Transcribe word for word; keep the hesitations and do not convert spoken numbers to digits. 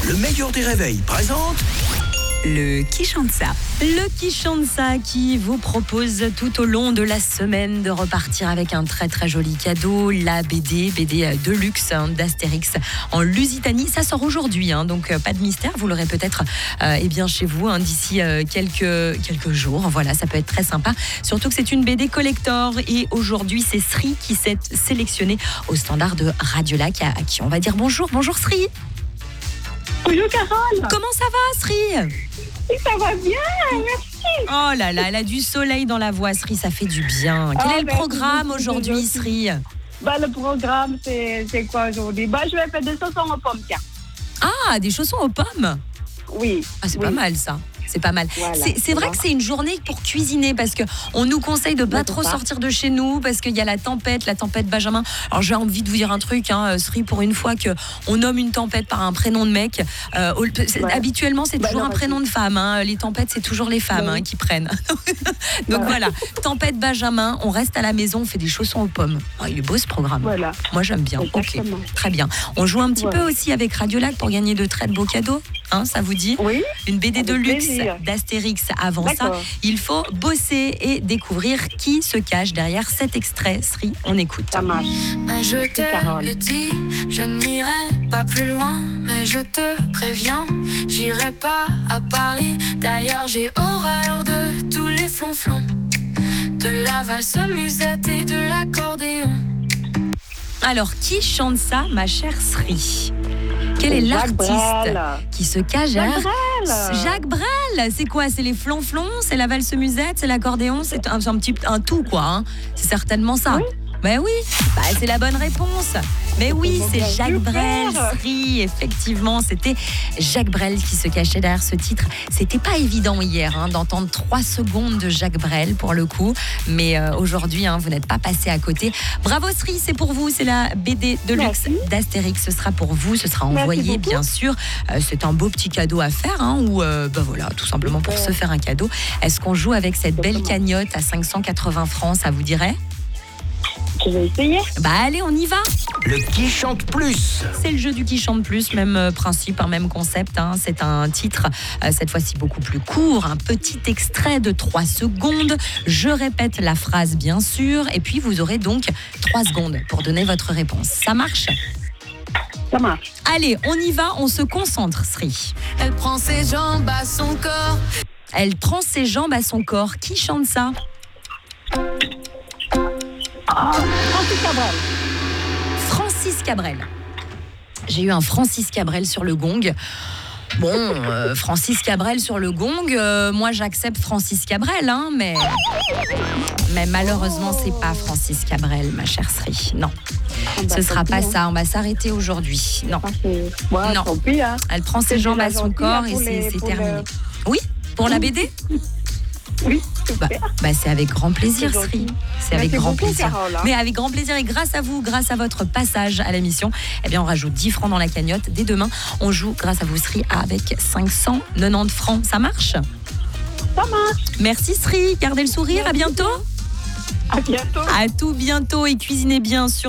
le meilleur des réveils, présente le Qui chante ça. Le Qui chante ça qui vous propose tout au long de la semaine de repartir avec un très très joli cadeau, la B D, B D de luxe hein, d'Astérix en Lusitanie. Ça sort aujourd'hui, hein, donc euh, pas de mystère, vous l'aurez peut-être euh, eh bien chez vous hein, d'ici euh, quelques, quelques jours. Voilà, ça peut être très sympa. Surtout que c'est une B D collector et aujourd'hui c'est Sri qui s'est sélectionné au standard de Radiolac à, à qui on va dire bonjour. Bonjour Sri. Bonjour Carole. Comment ça va Sri? Ça va bien, merci. Oh là là, elle a du soleil dans la voix, Sri, ça fait du bien. Quel oh, est le programme aujourd'hui, Sri? Bah, le programme, c'est, c'est quoi aujourd'hui? Bah, je vais faire des chaussons aux pommes, tiens. Ah, des chaussons aux pommes? Oui. Ah, c'est oui. pas mal ça. C'est pas mal. Voilà, c'est c'est vrai vois. que c'est une journée pour cuisiner parce qu'on nous conseille de pas trop pas. sortir de chez nous parce qu'il y a la tempête, la tempête Benjamin. Alors j'ai envie de vous dire un truc, hein, Sri, pour une fois qu'on nomme une tempête par un prénom de mec. Euh, c'est, ouais. Habituellement, c'est toujours bah, non, un prénom de femme. Hein. Les tempêtes, c'est toujours les femmes ouais. hein, qui prennent. Donc bah, voilà, tempête Benjamin, on reste à la maison, on fait des chaussons aux pommes. Oh, il est beau ce programme. Voilà. Moi j'aime bien. Exactement. Ok, très bien. On joue un petit ouais. peu aussi avec Radiolac pour gagner de très beaux cadeaux. Hein, ça vous dit? Oui. Une B D de luxe d'Astérix. Avant D'accord. ça, il faut bosser et découvrir qui se cache derrière cet extrait. Sri, on écoute. Ça marche. Mais je te le dis, je n'irai pas plus loin. Mais je te préviens, j'irai pas à Paris. D'ailleurs, j'ai horreur de tous les flonflons, de la valse musette et de l'accordéon. Alors, qui chante ça, ma chère Sri? Quel est Jacques l'artiste Brel. qui se cache Jacques derrière Jacques Brel. C'est quoi? C'est les flonflons? C'est la valse musette? C'est l'accordéon? C'est un, un petit un tout quoi. Hein. C'est certainement ça. Oui. Ben oui, bah, c'est la bonne réponse. Mais oui, c'est Jacques Brel, Sri. Effectivement, c'était Jacques Brel qui se cachait derrière ce titre. C'était pas évident hier hein, d'entendre trois secondes de Jacques Brel pour le coup. Mais euh, aujourd'hui, hein, vous n'êtes pas passé à côté. Bravo Sri, c'est pour vous. C'est la B D de luxe d'Astérix. Ce sera pour vous. Ce sera envoyé, bien sûr. Euh, c'est un beau petit cadeau à faire. Hein, ou euh, ben voilà, tout simplement pour se faire un cadeau. Est-ce qu'on joue avec cette belle cagnotte à cinq cent quatre-vingts francs? Ça vous dirait? Je vais essayer. Bah allez, on y va. Le Qui chante plus. C'est le jeu du Qui chante plus, même euh, principe, un même concept. Hein. C'est un titre, euh, cette fois-ci beaucoup plus court, un petit extrait de trois secondes. Je répète la phrase, bien sûr, et puis vous aurez donc trois secondes pour donner votre réponse. Ça marche? Ça marche. Allez, on y va, on se concentre, Sri. Elle prend ses jambes à son corps. Elle prend ses jambes à son corps. Qui chante ça? Ah, Francis Cabrel. Francis Cabrel. J'ai eu un Francis Cabrel sur le gong. Bon, euh, Francis Cabrel sur le gong, euh, moi j'accepte Francis Cabrel, hein, mais... mais malheureusement c'est pas Francis Cabrel, ma chère Sri. Non, oh bah, ce sera pas hein. ça, on va s'arrêter aujourd'hui. Non, ouais, non. Pis, hein. Elle prend ses jambes à son corps et c'est, c'est terminé. Le... Oui, pour la B D? Oui, bah, bah c'est avec grand plaisir, c'est Sri. C'est avec grand beaucoup, plaisir. Carole, hein. Mais avec grand plaisir et grâce à vous, grâce à votre passage à l'émission, eh bien on rajoute dix francs dans la cagnotte. Dès demain, on joue grâce à vous, Sri, avec cinq cent quatre-vingt-dix francs. Ça marche? Ça marche. Merci, Sri. Gardez le sourire. Merci. À bientôt. À bientôt. À tout bientôt et cuisinez bien sur